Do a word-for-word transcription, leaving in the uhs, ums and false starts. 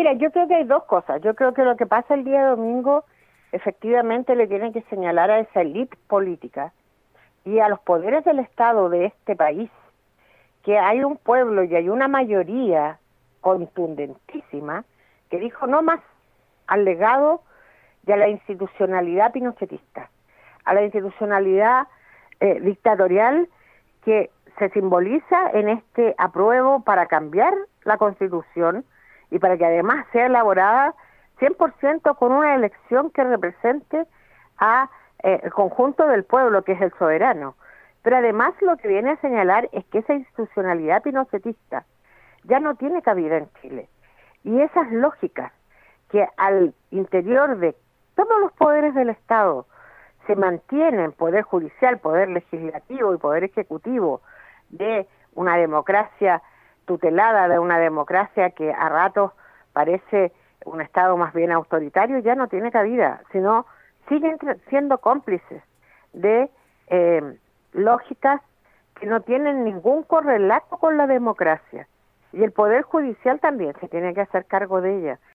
mira, yo creo que hay dos cosas. Yo creo que lo que pasa el día domingo efectivamente le tienen que señalar a esa élite política y a los poderes del Estado de este país que hay un pueblo y hay una mayoría contundentísima que dijo no más al legado y a la institucionalidad pinochetista, a la institucionalidad eh, dictatorial que se simboliza en este apruebo para cambiar la Constitución y para que además sea elaborada cien por ciento con una elección que represente a eh, el conjunto del pueblo, que es el soberano. Pero además lo que viene a señalar es que esa institucionalidad pinochetista ya no tiene cabida en Chile. Y esas lógicas que al interior de todos los poderes del Estado se mantienen, poder judicial, poder legislativo y poder ejecutivo, de una democracia tutelada, de una democracia que a ratos parece un Estado más bien autoritario, ya no tiene cabida, sino siguen siendo cómplices de eh, lógicas que no tienen ningún correlato con la democracia. Y el Poder Judicial también se tiene que hacer cargo de ella.